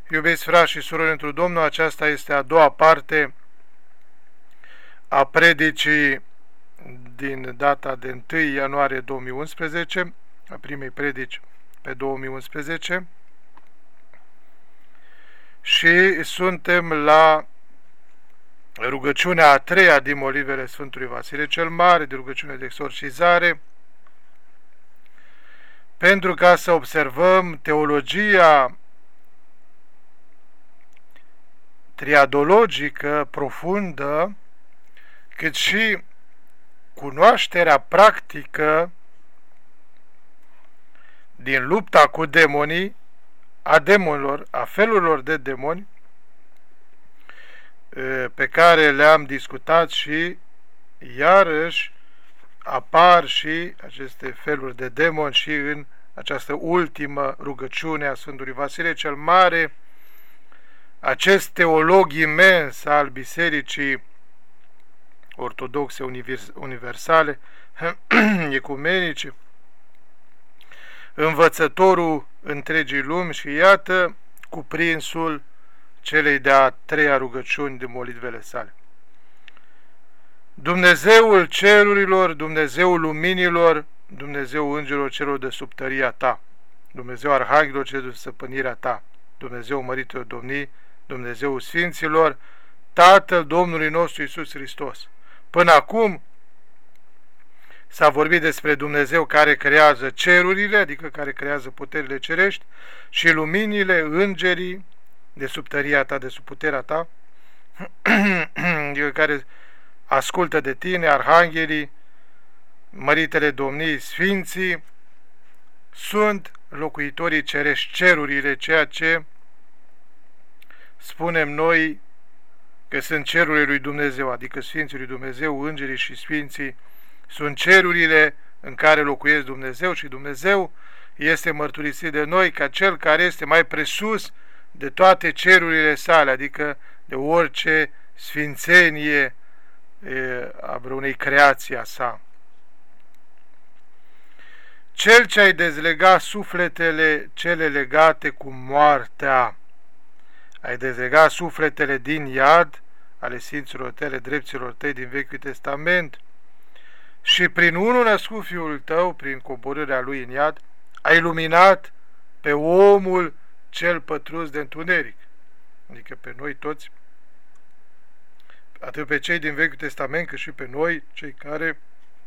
Iubiți frați și surori întru Domnul, aceasta este a doua parte a predicii din data de 1 ianuarie 2011, a primei predici pe 2011, și suntem la rugăciunea a treia din molivele Sfântului Vasile cel Mare, de rugăciune de exorcizare, pentru ca să observăm teologia triadologică profundă, cât și cunoașterea practică din lupta cu demonii, a demonilor, a felurilor de demoni, pe care le-am discutat și iarăși apar și aceste feluri de demoni și în această ultimă rugăciune a Sfântului Vasile cel Mare, acest teolog imens al Bisericii Ortodoxe Universale, ecumenice, învățătorul întregii lumi și iată cuprinsul celei de-a treia rugăciuni de molitvele sale. Dumnezeul cerurilor, Dumnezeul luminilor, Dumnezeul îngerilor celor de sub tăria ta, Dumnezeu arhanghelilor celor de stăpânirea ta, Dumnezeu măritelor domnii, Dumnezeul sfinților, Tatăl Domnului nostru Iisus Hristos. Până acum s-a vorbit despre Dumnezeu care creează cerurile, adică care creează puterile cerești, și luminile, îngerii de sub tăria ta, de sub puterea ta, adică care ascultă de tine, arhanghelii, măritele domnii, sfinții, sunt locuitorii cerești, cerurile, ceea ce spunem noi că sunt cerurile lui Dumnezeu, adică Sfinții lui Dumnezeu, îngerii și sfinții, sunt cerurile în care locuiesc Dumnezeu și Dumnezeu este mărturisit de noi ca Cel care este mai presus de toate cerurile sale, adică de orice sfințenie a vreunei creații a sa. Cel ce ai dezlegat sufletele cele legate cu moartea, ai dezlegat sufletele din iad, ale sfinților tale, drepților tăi din Vechiul Testament, și prin unul născut Fiul tău, prin coborârea lui în iad, ai luminat pe omul cel pătrus de întuneric, adică pe noi toți, atât pe cei din Vechiul Testament, cât și pe noi, cei care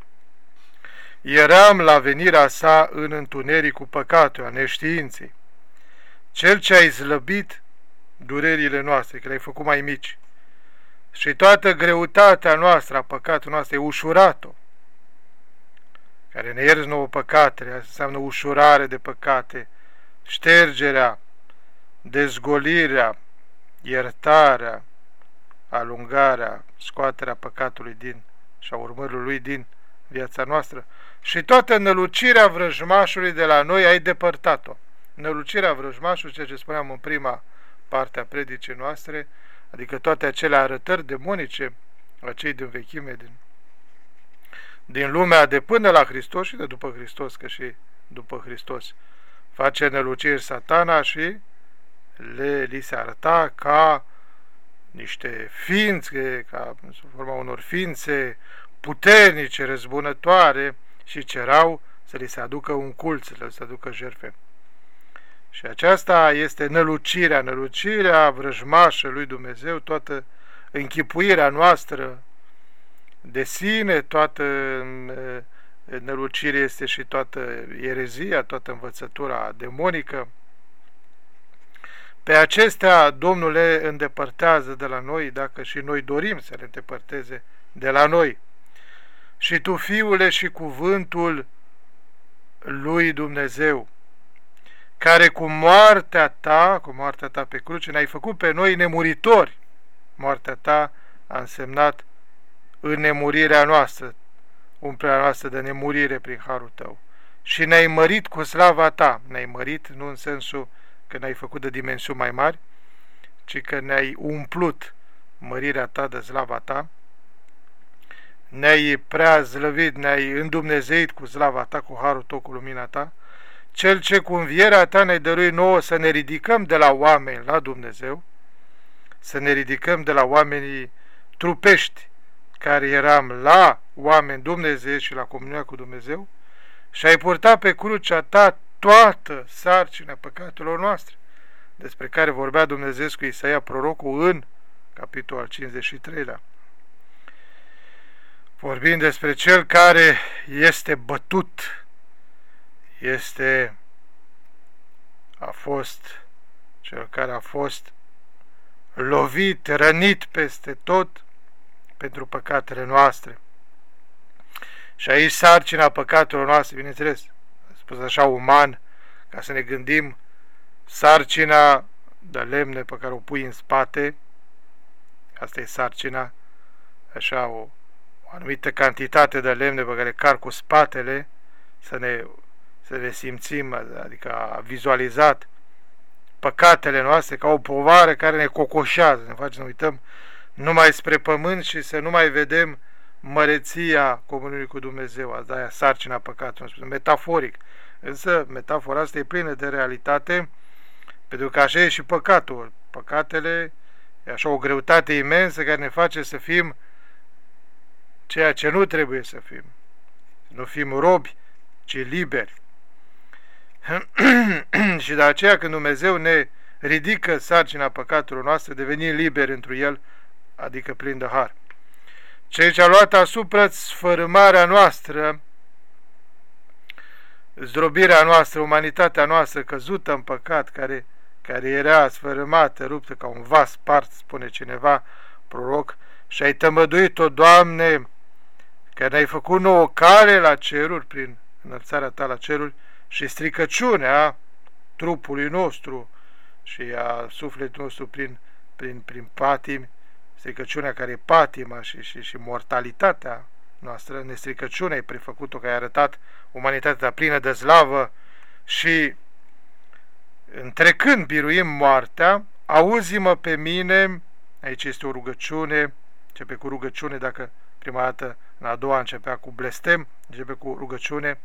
eram la venirea sa în întunericul păcatului, a neștiinței. Cel ce ai slăbit durerile noastre, că le-ai făcut mai mici, și toată greutatea noastră, a păcatului noastră, e ușurat-o, care ne ierzi nouă păcatele, asta înseamnă ușurare de păcate, ștergerea, dezgolirea, iertarea, alungarea, scoaterea păcatului din și a urmărilor lui din viața noastră, și toată nălucirea vrăjmașului de la noi ai depărtat-o. Nălucirea vrăjmașului, ceea ce spuneam în prima parte a predicii noastre, adică toate acele arătări demonice a cei din vechime, din lumea de până la Hristos și de după Hristos, că și după Hristos face năluciri Satana și li se arăta ca niște ființe, ca sub forma unor ființe puternice, răzbunătoare, și cerau să li se aducă un cult, să li se aducă jertfe. Și aceasta este nălucirea vrăjmașă lui Dumnezeu, toată închipuirea noastră de sine, toată nălucire este și toată erezia, toată învățătura demonică. Pe acestea Domnul le îndepărtează de la noi, dacă și noi dorim să le îndepărteze de la noi. Și tu, Fiule și cuvântul lui Dumnezeu, care cu moartea ta pe cruce, ne-ai făcut pe noi nemuritori. Moartea ta a însemnat înnemurirea noastră, umplerea noastră de nemurire prin harul tău. Și ne-ai mărit cu slava ta. Ne-ai mărit nu în sensul că ne-ai făcut de dimensiuni mai mari, ci că ne-ai umplut mărirea ta de slava ta, ne-ai prea slăvit, ne-ai îndumnezeit cu slava ta, cu harul tău, cu lumina ta, Cel ce cu învierea ta ne dărui nouă să ne ridicăm de la oameni la Dumnezeu, să ne ridicăm de la oamenii trupești, care eram la oameni Dumnezeu și la comunia cu Dumnezeu, și ai purtat pe crucea ta toată sarcina păcatelor noastre, despre care vorbea Dumnezeu cu Isaia prorocul în capitolul al 53-lea. Vorbind despre cel care este bătut, a fost cel care a fost lovit, rănit peste tot pentru păcatele noastre. Și aici sarcina păcatelor noastre, bineînțeles, spus așa uman, ca să ne gândim, sarcina de lemne pe care o pui în spate, asta e sarcina, așa o anumită cantitate de lemne pe care car cu spatele, să ne simțim, adică a vizualizat păcatele noastre ca o povară care ne cocoșează, ne face să ne uităm numai spre pământ și să nu mai vedem măreția comuniunii cu Dumnezeu. Asta e sarcina păcatului, metaforic. Însă metafora asta e plină de realitate, pentru că așa e și păcatul. Păcatele e așa o greutate imensă care ne face să fim ceea ce nu trebuie să fim. Nu fim robi, ci liberi. Și de aceea când Dumnezeu ne ridică sarcina păcatelor noastre, devenim liberi întru El, adică plin de har. Cel ce a luat asupra sfărâmarea noastră, zdrobirea noastră, umanitatea noastră căzută în păcat, care era sfărâmată, ruptă ca un vas spart, spune cineva, proroc, și ai tămăduit-o, Doamne, că ne-ai făcut nouă cale la ceruri, prin înălțarea ta la ceruri, și stricăciunea trupului nostru și a sufletului nostru prin patimi, stricăciunea care e patima și mortalitatea noastră, nestricăciunea e prefăcut-o, că ai arătat umanitatea plină de slavă și întrecând biruim moartea, auzi-mă pe mine, aici este o rugăciune, începe cu rugăciune, dacă prima dată în a doua începea cu blestem, începe cu rugăciune.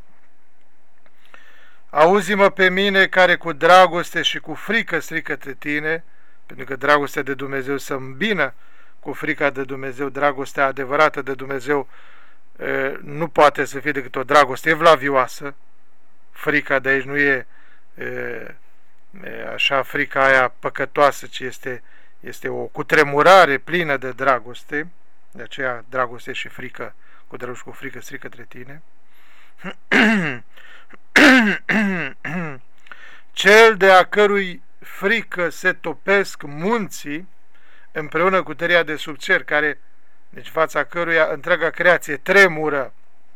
Auzi-mă pe mine care cu dragoste și cu frică stric către tine, pentru că dragostea de Dumnezeu se îmbină cu frica de Dumnezeu, dragostea adevărată de Dumnezeu nu poate să fie decât o dragoste evlavioasă. Frica de aici nu e așa frica aia păcătoasă, ci este o cutremurare plină de dragoste, de aceea dragoste și frică, cu dragoste cu frică stric către tine. Cel de a cărui frică se topesc munții împreună cu tăria de sub cer, care, deci fața căruia întreaga creație tremură.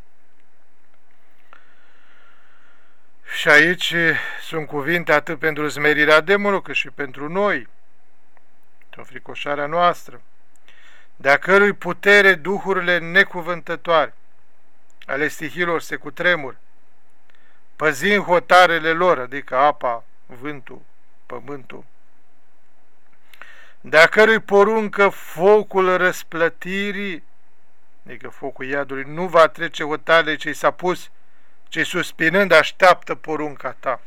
Și aici sunt cuvinte atât pentru smerirea demonului, cât și pentru noi, pentru fricoșarea noastră, de-a cărui putere duhurile necuvântătoare ale stihilor se cutremur, păzind hotarele lor, adică apa, vântul, pământul, de-a cărui poruncă focul răsplătirii, adică focul iadului, nu va trece hotarele ce-i s-a pus, ci suspinând așteaptă porunca ta,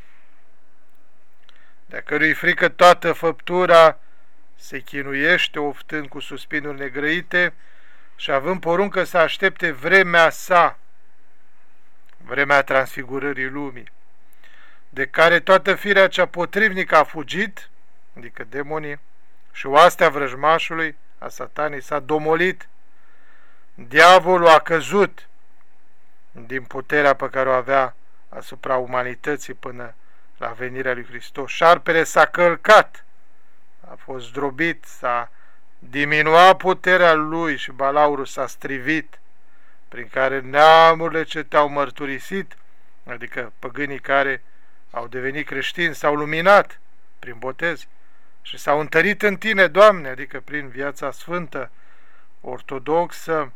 de-a cărui frică toată făptura se chinuiește, oftând cu suspinuri negrăite și având poruncă să aștepte vremea sa, vremea transfigurării lumii, de care toată firea cea potrivnică a fugit, adică demonii, și oastea vrăjmașului, a satanii, s-a domolit. Diavolul a căzut din puterea pe care o avea asupra umanității până la venirea lui Hristos. Șarpele s-a călcat, a fost zdrobit, s-a diminuat puterea lui și balaurul s-a strivit, prin care neamurile ce te-au mărturisit, adică păgânii care au devenit creștini, s-au luminat prin botez și s-au întărit în tine, Doamne, adică prin viața sfântă, ortodoxă,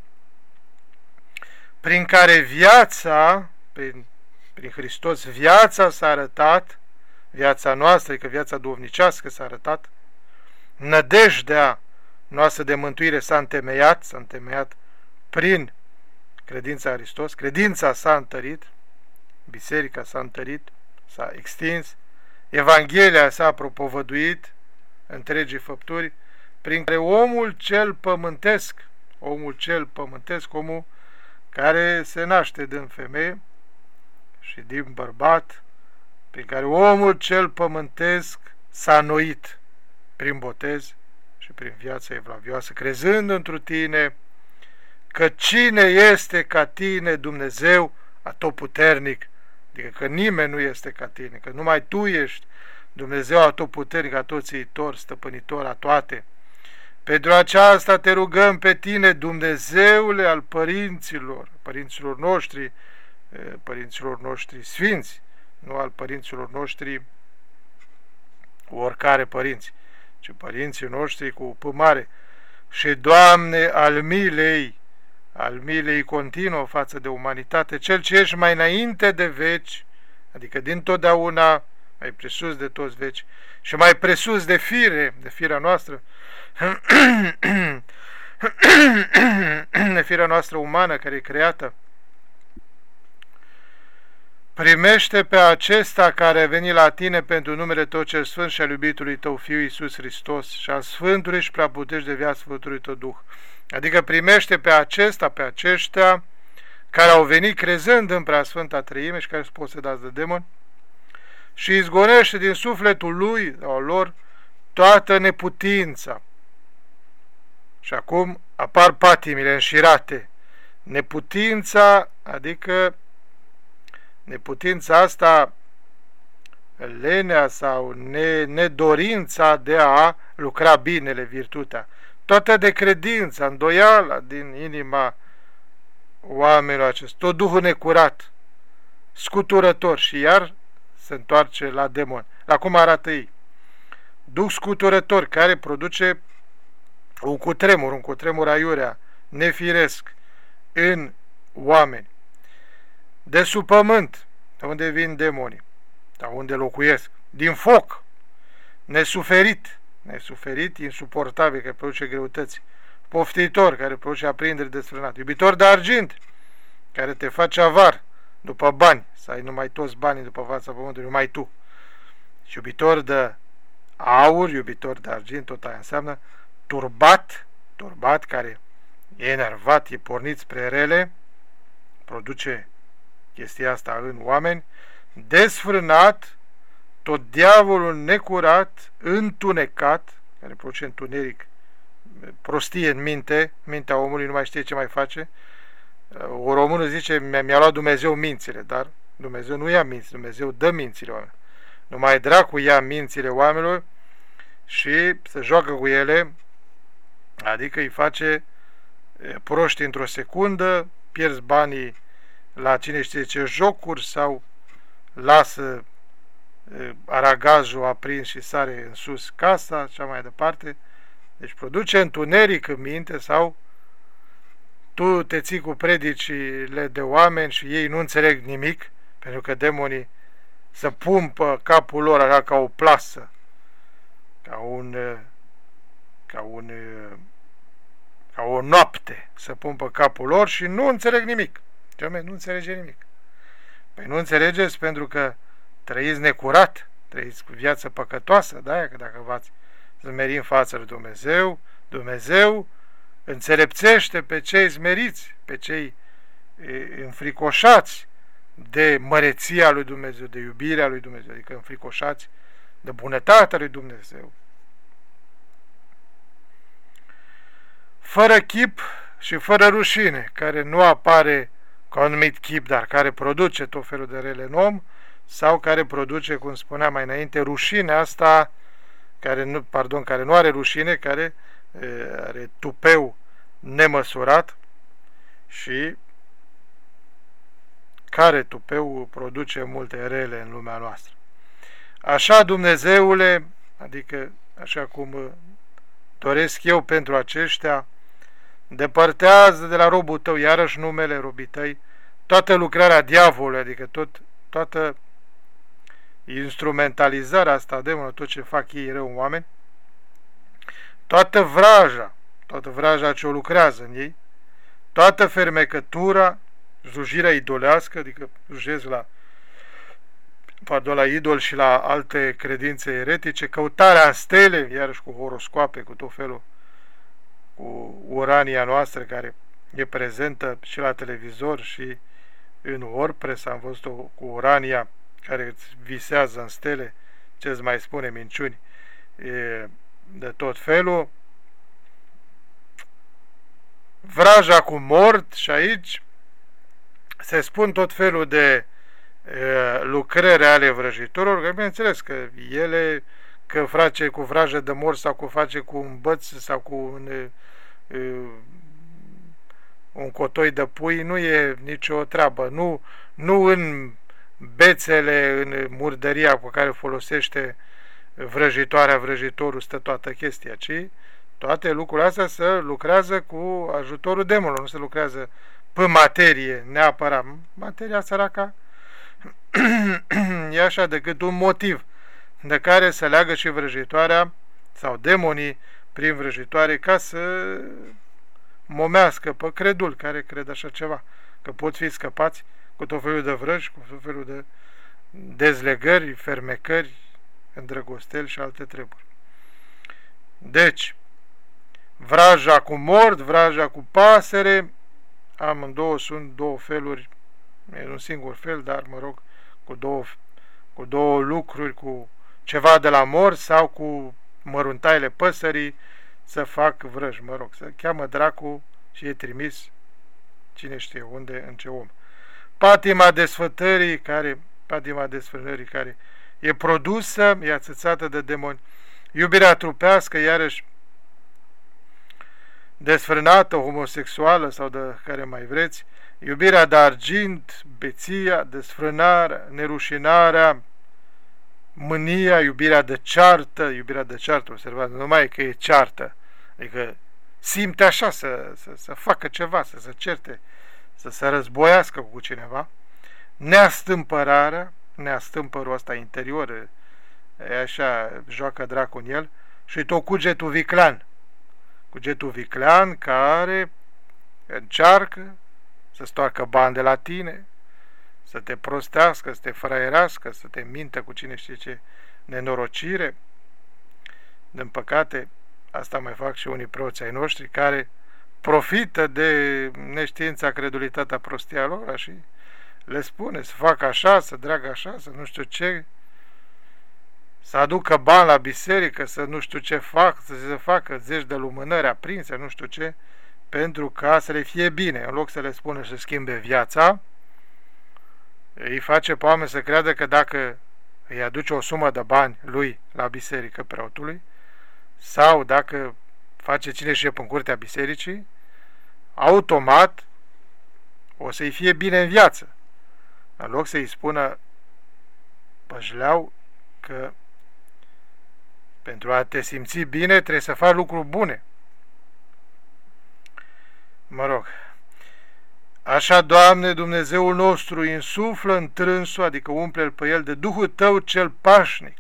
prin care viața, prin Hristos, viața s-a arătat, viața noastră, adică viața duhovnicească s-a arătat, nădejdea noastră de mântuire s-a întemeiat prin credința în Hristos, credința s-a întărit, biserica s-a întărit, s-a extins, Evanghelia s-a propovăduit, întregii făpturi, prin care omul cel pământesc, omul care se naște din femeie și din bărbat, prin care omul cel pământesc s-a înnoit prin botez și prin viața evlavioasă, crezând întru tine că cine este ca tine, Dumnezeu atotputernic, adică că nimeni nu este ca tine, că numai tu ești Dumnezeu atotputernic, atotțiitor, stăpânitor a toate. Pentru aceasta te rugăm pe tine, Dumnezeule al părinților noștri sfinți, nu al părinților noștri oricare părinți, ci părinții noștri cu P mare. Și, Doamne, al milei continuă față de umanitate, cel ce ești mai înainte de veci, adică dintotdeauna, mai presus de toți veci, și mai presus de firea noastră, de firea noastră umană care e creată. Primește pe acesta care a venit la tine pentru numele Tău cel Sfânt și al iubitului Tău Fiu Iisus Hristos și al Sfântului și Preaputești de viață Sfântului Tău Duh. Adică primește pe aceștia care au venit crezând în Preasfânta Treime și care sunt posedați de demoni și izgonește din sufletul lui sau lor toată neputința. Și acum apar patimile înșirate. Neputința, adică neputința asta, lenea sau nedorința de a lucra binele, virtutea. Toată decredința, îndoiala din inima oamenilor acestor, tot duhul necurat, scuturător, și iar se întoarce la demon. La cum arată ei? Duh scuturător care produce un cutremur aiurea, nefiresc în oameni. De sub pământ, de unde vin demonii, de unde locuiesc, din foc, nesuferit, insuportabil, care produce greutăți, poftitor, care produce aprindere desfrânată, iubitor de argint, care te face avar după bani, să ai numai toți banii după fața pământului, numai tu, și iubitor de aur, iubitor de argint, tot aia înseamnă turbat, care e enervat, e pornit spre rele, produce chestia asta în oameni, desfrânat, tot diavolul necurat, întunecat, care produce întuneric, prostie în mintea omului, nu mai știe ce mai face. O română zice, mi-a luat Dumnezeu mințile, dar Dumnezeu nu ia minți, Dumnezeu dă mințile oamenilor. Numai dracu ia mințile oamenilor și se joacă cu ele, adică îi face proști într-o secundă, pierzi banii la cine știe ce jocuri sau lasă aragajul aprins și sare în sus casa, așa mai departe. Deci produce întuneric în minte sau tu te ții cu predicile de oameni și ei nu înțeleg nimic, pentru că demonii se pumpă capul lor așa ca o plasă, ca o noapte, se pumpă capul lor și nu înțeleg nimic. Nu înțelege nimic. Păi nu înțelegeți pentru că trăiți necurat, trăiți cu viață păcătoasă, da? Că dacă v-ați zmeri în fața lui Dumnezeu, Dumnezeu înțelepțește pe cei smeriți, pe cei înfricoșați de măreția lui Dumnezeu, de iubirea lui Dumnezeu, adică înfricoșați de bunătatea lui Dumnezeu. Fără chip și fără rușine, care nu apare ca un anumit chip, dar care produce tot felul de rele în om, sau care produce, cum spuneam mai înainte, rușinea asta, care nu are rușine, care are tupeu nemăsurat și care tupeu produce multe rele în lumea noastră. Așa, Dumnezeule, adică așa cum doresc eu pentru aceștia, depărtează de la robul tău, iarăși numele robii tăi, toată lucrarea diavolului, adică toată instrumentalizarea asta demonului, tot ce fac ei rău în oameni, toată vraja ce o lucrează în ei, toată fermecătura, slujirea idolească, adică slujesc la idol și la alte credințe eretice, căutarea în stele, iarăși cu horoscoape, cu tot felul, cu urania noastră care e prezentă și la televizor și în WordPress. Am văzut-o cu urania care îți visează în stele, ce-ți mai spune, minciuni de tot felul. Vraja cu mort, și aici se spun tot felul de lucrări ale vrăjitorilor, că bineînțeles că ele, că face cu vrajă de mort sau cu face cu un băț sau cu un cotoi de pui, nu e nicio treabă. Nu în bețele, în murdăria cu care folosește vrăjitorul stă toată chestia, ci toate lucrurile astea se lucrează cu ajutorul demonilor, nu se lucrează pe materie neapărat. Materia săraca e așa decât un motiv de care se leagă și vrăjitoarea sau demonii prin vrăjitoare ca să momească pe credul care cred așa ceva, că pot fi scăpați cu tot felul de vrăji, cu tot felul de dezlegări, fermecări, îndrăgosteli și alte treburi. Deci, vraja cu mort, vraja cu pasăre, amândouă sunt două feluri, e un singur fel, dar mă rog, cu două lucruri, cu ceva de la mort sau cu măruntaile păsării să fac vrăji, mă rog, să cheamă dracu și e trimis cine știe unde, în ce om. Patima desfătării care e produsă, e ațățată de demoni. Iubirea trupească, iarăși desfrânată, homosexuală sau de care mai vreți, iubirea de argint, beția, desfrânarea, nerușinarea, mânia, iubirea de ceartă, observați, nu numai că e ceartă, adică simte așa să facă ceva, să se certe, să se războiască cu cineva, neastâmpărul ăsta interior, e așa, joacă dracu în el, și tot cugetul viclean care încearcă să stoarcă bani de la tine, să te prostească, să te fraierească, să te mintă cu cine știe ce nenorocire. Din păcate, asta mai fac și unii preoți ai noștri care profită de neștiința, credulitatea, prostia lor și le spune să facă așa, să dragă așa, să nu știu ce, să aducă bani la biserică, să nu știu ce fac, să se facă zeci de lumânări aprinse, nu știu ce, pentru ca să le fie bine. În loc să le spună să schimbe viața, îi face pe oameni să creadă că dacă îi aduce o sumă de bani lui la biserică, preotului, sau dacă face cine știe în curtea bisericii, automat o să-i fie bine în viață. În loc să-i spună păjleau că pentru a te simți bine trebuie să faci lucruri bune. Mă rog, așa, Doamne, Dumnezeul nostru, insuflă în trânsul, adică umple-l pe el de Duhul Tău cel pașnic.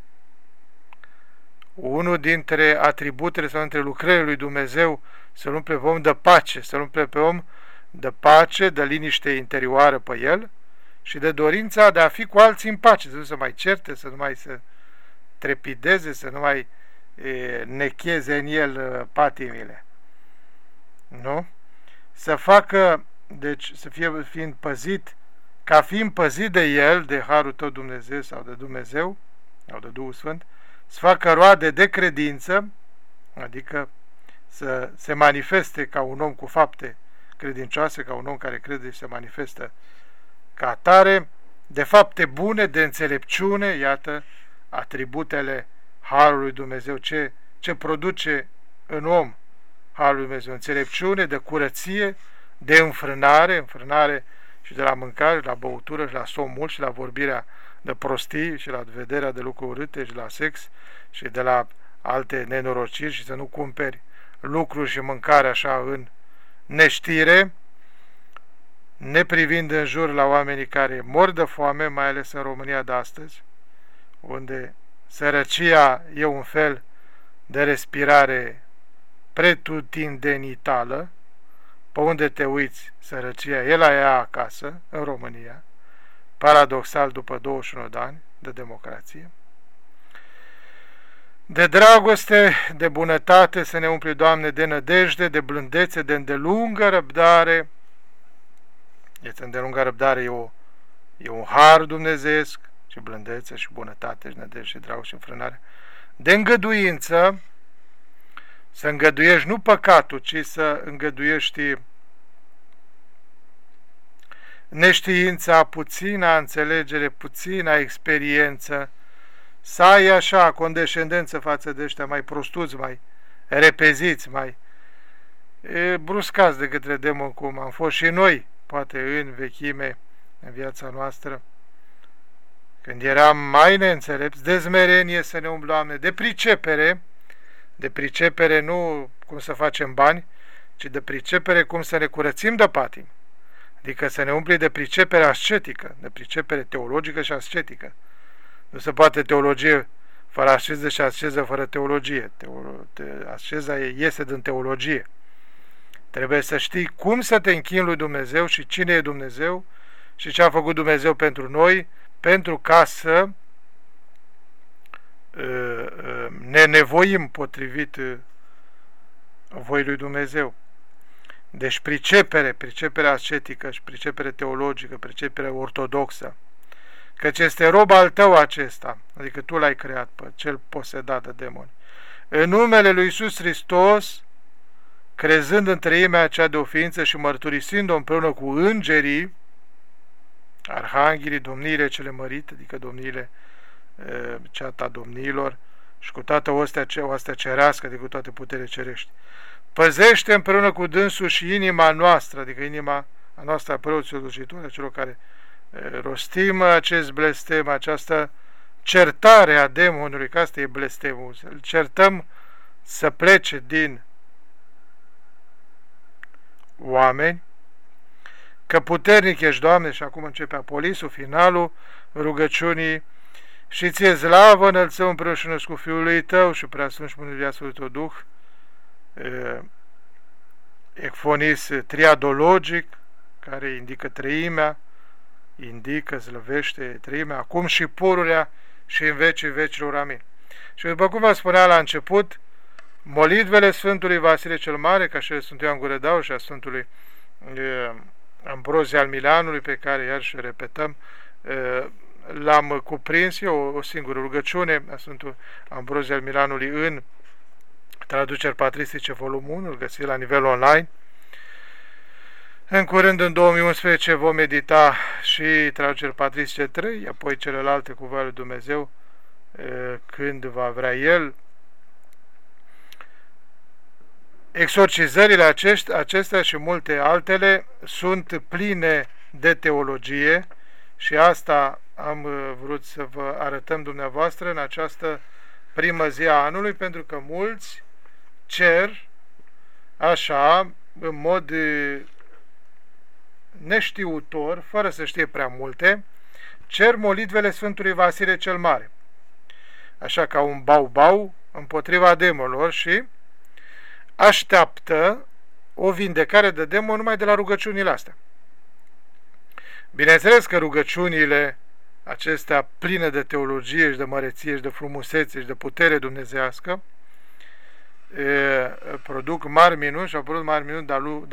Unul dintre atributele sau dintre lucrările lui Dumnezeu să-l umple pe om de pace, să-l umple pe om de pace, de liniște interioară pe el și de dorința de a fi cu alții în pace, să nu se mai certe, să nu mai se trepideze, să nu mai necheze în el patimile. Nu? Să facă, deci să fie fiind păzit, ca fiind păzit de el, de harul Tău Dumnezeu sau de Dumnezeu, sau de Duhul Sfânt, să facă roade de credință, adică să se manifeste ca un om cu fapte credincioase, ca un om care crede și se manifestă ca atare, de fapte bune, de înțelepciune, iată, atributele harului Dumnezeu, ce produce în om harul Dumnezeu, înțelepciune, de curăție, de înfrânare și de la mâncare, la băutură și la somn mult și la vorbirea de prostii și la vederea de lucruri urâte și la sex și de la alte nenorociri și să nu cumperi lucruri și mâncare așa în neștire, neprivind în jur la oamenii care mor de foame, mai ales în România de astăzi, unde sărăcia e un fel de respirare pretutindenitală, pe unde te uiți, sărăcia e la ea acasă, în România, paradoxal după 21 de ani de democrație. De dragoste, de bunătate să ne umpli, Doamne, de nădejde, de blândețe, de îndelungă răbdare. Este îndelungă răbdare, e un har dumnezeiesc, și blândețe, și bunătate, și nădejde, și dragoste, și înfrânare. De îngăduință, să îngăduiești nu păcatul, ci să îngăduiești neștiința, puțina înțelegere, puțina experiență, să ai așa condescendență față de ăștia mai prostuți, mai repeziți, mai bruscați de către demon, cum am fost și noi, poate în vechime, în viața noastră, când eram mai neînțelepți, de smerenie să ne umblăm, Doamne, de pricepere nu cum să facem bani, ci de pricepere cum să ne curățim de patim, adică să ne umpli de pricepere ascetică, de pricepere teologică și ascetică. Nu se poate teologie fără asceză și asceză fără teologie. Asceza iese din teologie. Trebuie să știi cum să te închini lui Dumnezeu și cine e Dumnezeu și ce a făcut Dumnezeu pentru noi, pentru ca să ne nevoim potrivit voii lui Dumnezeu. Deci pricepere ascetică și pricepere teologică, pricepere ortodoxă, căci este rob al tău acesta, adică tu l-ai creat pe cel posedat de demoni. În numele lui Iisus Hristos, crezând în treimea aceea de o ființă și mărturisind-o împreună cu îngerii, arhanghelii, domniile cele mărite, adică domniile ceata domniilor, și cu toată ostea cerească, adică cu toate puterile cerești. Păzește împreună cu dânsul și inima noastră, adică inima a noastră a preoților slujitori, a celor care rostim acest blestem, această certare a demonului, că asta e blestemul, îl certăm să plece din oameni, că puternic ești, Doamne, și acum începe apolisul, finalul rugăciunii, și ție slavă înălțăm împreună și cu Fiul lui Tău și preasfânt și mântuirea Sfântului Duh, ecfonis triadologic, care indică treimea, indică, slăvește treimea, acum și pururea și în vecii vecilor. Amin. Și după cum vă spunea la început, molitvele Sfântului Vasile cel Mare, ca și Sfântul Ioan Gură de Aur și a Sfântului Ambrozie al Milanului, pe care iar și repetăm, l-am cuprins eu, o singură rugăciune a Sfântului Ambrozie al Milanului în traduceri patristice volumul 1, îl găsiți la nivel online. În curând, în 2011, vom edita și traduceri patristice 3, apoi celelalte cu voia lui Dumnezeu, când va vrea El. Exorcizările acestea și multe altele sunt pline de teologie și asta am vrut să vă arătăm dumneavoastră în această primă zi a anului, pentru că mulți cer așa, în mod neștiutor, fără să știe prea multe, cer molitvele Sfântului Vasile cel Mare, așa ca un bau-bau împotriva demonilor, și așteaptă o vindecare de demon numai de la rugăciunile astea. Bineînțeles că rugăciunile acestea pline de teologie și de măreție și de frumusețe și de putere dumnezeiască produc mari minuni și au produs mari minuni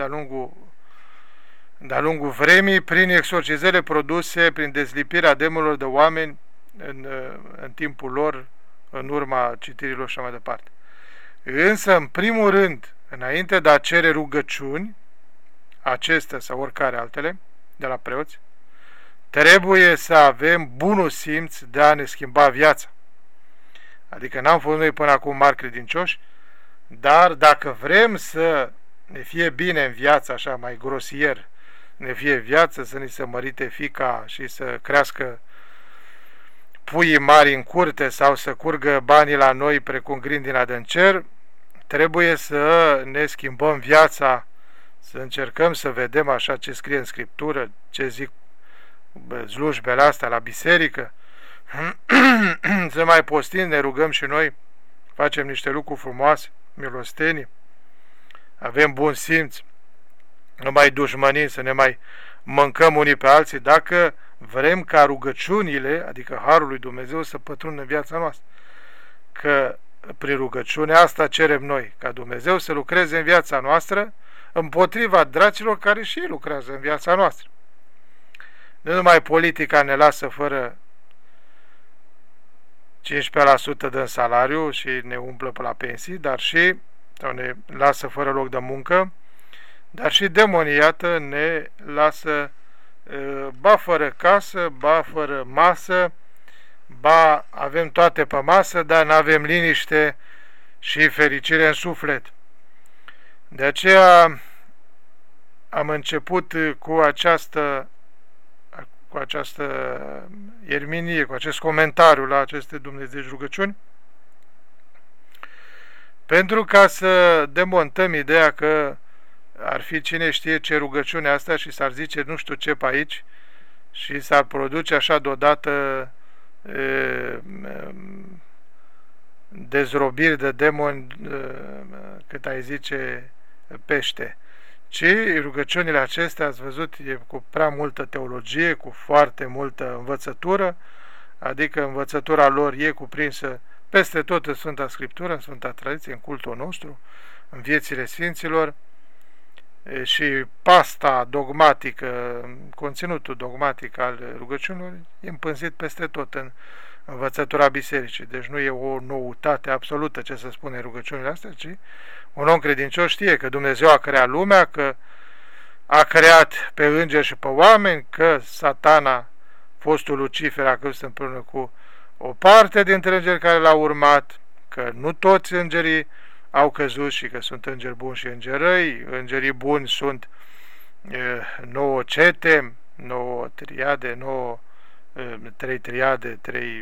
de-a lungul vremii prin exorcizările produse prin dezlipirea demonilor de oameni în timpul lor, în urma citirilor și așa mai departe. Însă, în primul rând, înainte de a cere rugăciuni, acestea sau oricare altele, de la preoți, trebuie să avem bunul simț de a ne schimba viața. Adică n-am fost noi până acum mari credincioși, dar dacă vrem să ne fie bine în viața, așa mai grosier, ne fie viață, să ni se mărite fica și să crească puii mari în curte sau să curgă banii la noi precum grindina din cer, trebuie să ne schimbăm viața, să încercăm să vedem așa ce scrie în Scriptură, ce zic slujbele astea la biserică, să mai postim, ne rugăm și noi, facem niște lucruri frumoase, milostenii, avem bun simț, nu mai dușmănim, să ne mai mâncăm unii pe alții. Dacă vrem ca rugăciunile, adică Harul lui Dumnezeu, să pătrundă în viața noastră. Că prin rugăciunea asta cerem noi, ca Dumnezeu să lucreze în viața noastră, împotriva dracilor care și ei lucrează în viața noastră. Nu numai politica ne lasă fără 15% din salariu și ne umplă pe la pensii, dar și, sau ne lasă fără loc de muncă, dar și demonii, iată, ne lasă ba fără casă, ba fără masă, ba avem toate pe masă, dar nu avem liniște și fericire în suflet. De aceea am început cu această ierminie, cu acest comentariu la aceste Dumnezeu rugăciuni, pentru ca să demontăm ideea că ar fi cine știe ce rugăciune asta și s-ar zice nu știu ce pe aici și s-ar produce așa deodată dezrobiri de demoni, cât ai zice pește. Ci rugăciunile acestea, ați văzut, e cu prea multă teologie, cu foarte multă învățătură, adică învățătura lor e cuprinsă peste tot în Sfânta Scriptură, în Sfânta Tradiție, în cultul nostru, în viețile Sfinților, și pasta dogmatică, conținutul dogmatic al rugăciunilor e împânzit peste tot în învățătura bisericii. Deci nu e o noutate absolută ce să spune rugăciunile astea, ci un om credincios știe că Dumnezeu a creat lumea, că a creat pe îngeri și pe oameni, că Satana, fostul Lucifer, a căzut împreună cu o parte dintre îngeri care l-au urmat, că nu toți îngerii au căzut și că sunt îngeri buni și îngeri răi. Îngerii buni sunt 9 cete, 9 triade, 3 triade,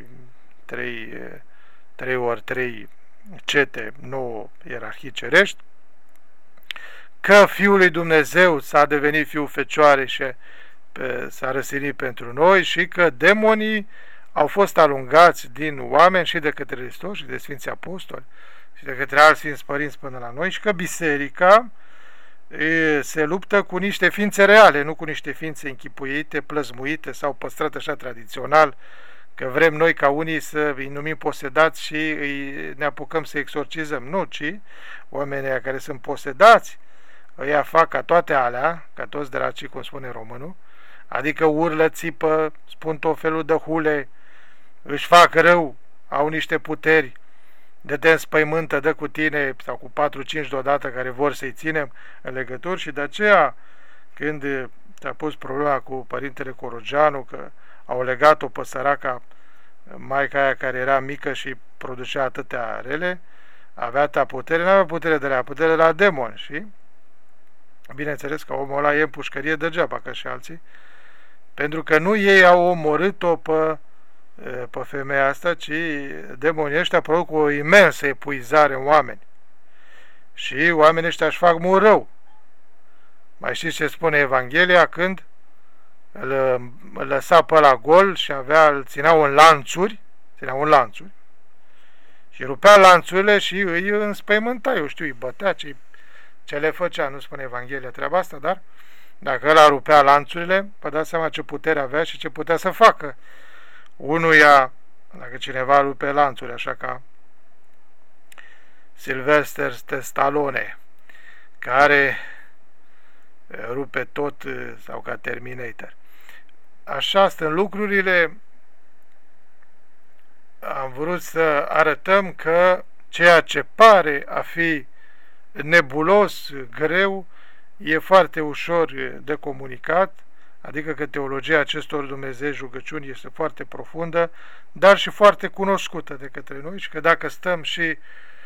3 ori 3 cete, 9 ierarhii cerești, că Fiul lui Dumnezeu s-a devenit Fiul Fecioare și s-a răstignit pentru noi și că demonii au fost alungați din oameni și de către Hristos și de Sfinții Apostoli și de către alți Sfinți Părinți până la noi și că biserica se luptă cu niște ființe reale, nu cu niște ființe închipuite, plăzmuite sau păstrate așa tradițional, că vrem noi ca unii să îi numim posedați și ne apucăm să exorcizăm. Nu, ci oamenii care sunt posedați ăia fac ca toate alea, ca toți dracii, cum spune românul, adică urlă, țipă, spun tot felul de hule, își fac rău, au niște puteri, de te înspăimântă, dă cu tine, sau cu 4-5 deodată care vor să-i ținem în legături. Și de aceea, când s-a pus problema cu Părintele Corogeanu, că au legat-o pe săraca maica aia care era mică și producea atâtea rele, avea atâta putere, nu avea putere de la putere de la demon. Și bineînțeles că omul ăla e în pușcărie degeaba, ca și alții, pentru că nu ei au omorât-o pe femeia asta, ci demonii ăștia produc o imensă epuizare în oameni. Și oamenii ăștia își fac mult rău. Mai știți ce spune Evanghelia când îl lăsa pe la gol și îl țineau în lanțuri, și rupea lanțurile și îi înspăimânta, eu știu, îi bătea, ce le făcea, nu spune Evanghelia treaba asta, dar dacă ăla rupea lanțurile, vă dați seama ce putere avea și ce putea să facă unuia, dacă cineva rupe lanțuri, așa ca Sylvester Stallone, care rupe tot, sau ca Terminator. Așa sunt lucrurile. Am vrut să arătăm că ceea ce pare a fi nebulos, greu, e foarte ușor de comunicat, adică că teologia acestor Dumnezei rugăciuni este foarte profundă, dar și foarte cunoscută de către noi și că dacă stăm și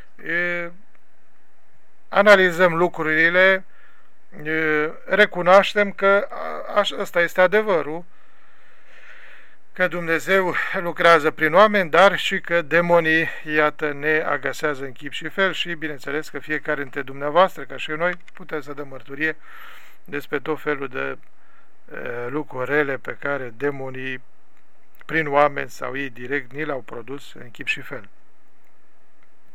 analizăm lucrurile, recunoaștem că ăsta este adevărul, că Dumnezeu lucrează prin oameni, dar și că demonii, iată, ne agasează în chip și fel și, bineînțeles, că fiecare dintre dumneavoastră, ca și noi, putem să dăm mărturie despre tot felul de lucruri rele pe care demonii, prin oameni sau ei direct, ni le-au produs în chip și fel.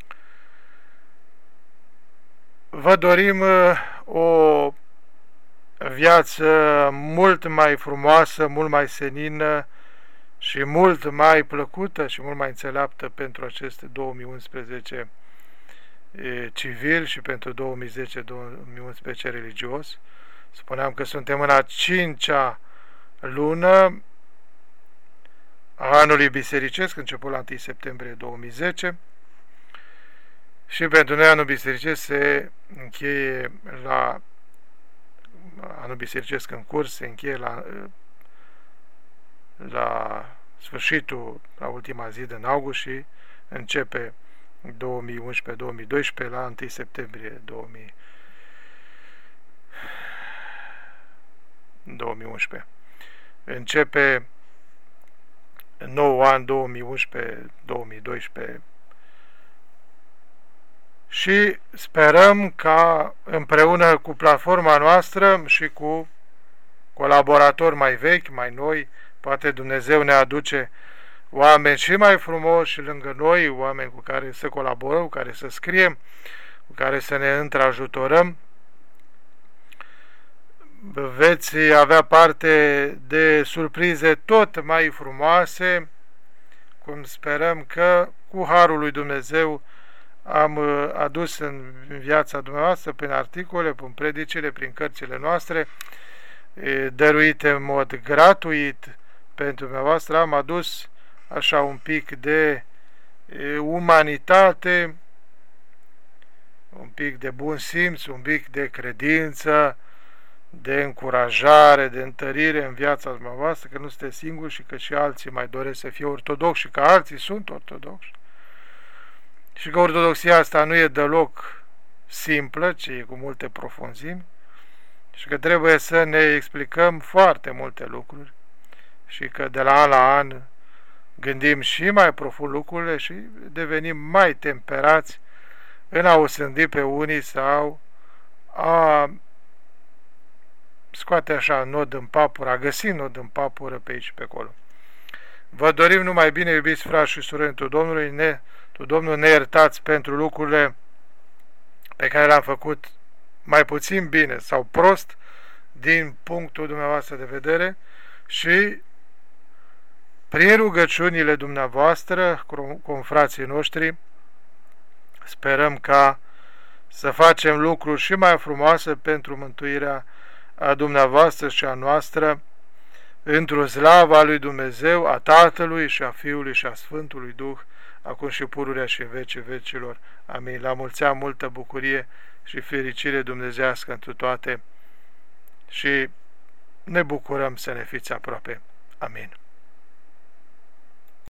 Vă dorim o viață mult mai frumoasă, mult mai senină și mult mai plăcută și mult mai înțeleaptă pentru acest 2011 civil și pentru 2010-2011 religios. Spuneam că suntem în a 5-a lună a anului bisericesc, început la 1 septembrie 2010, și pentru noi anul bisericesc se încheie la anul bisericesc în curs, se încheie la sfârșitul, la ultima zi din august și începe 2011-2012 la 1 septembrie 2011. Începe nou an 2011-2012 și sperăm ca împreună cu platforma noastră și cu colaboratori mai vechi, mai noi, poate Dumnezeu ne aduce oameni și mai frumoși și lângă noi, oameni cu care să colaborăm, cu care să scriem, cu care să ne întrajutorăm. Veți avea parte de surprize tot mai frumoase, cum sperăm că cu harul lui Dumnezeu am adus în viața dumneavoastră prin articole, prin predicile, prin cărțile noastre, dăruite în mod gratuit pentru dumneavoastră. Am adus așa un pic de umanitate, un pic de bun simț, un pic de credință, de încurajare, de întărire în viața dumneavoastră, că nu sunteți singuri și că și alții mai doresc să fie ortodoxi și că alții sunt ortodoxi. Și că ortodoxia asta nu e deloc simplă, ci e cu multe profunzimi și că trebuie să ne explicăm foarte multe lucruri și că de la an la an gândim și mai profund lucrurile și devenim mai temperați în a osândi pe unii sau a scoate așa nod în papură, a găsi nod în papură pe aici și pe acolo. Vă dorim numai bine, iubiți frați și surori, tu Domnul, ne iertați pentru lucrurile pe care le-am făcut mai puțin bine sau prost din punctul dumneavoastră de vedere și prin rugăciunile dumneavoastră, cu frații noștri, sperăm ca să facem lucruri și mai frumoase pentru mântuirea a dumneavoastră și a noastră, într-o slavă a lui Dumnezeu, a Tatălui și a Fiului și a Sfântului Duh, acum și pururea și în vecii vecilor. Amin. La mulți ani, multă bucurie și fericire dumnezească întru toate și ne bucurăm să ne fiți aproape. Amin.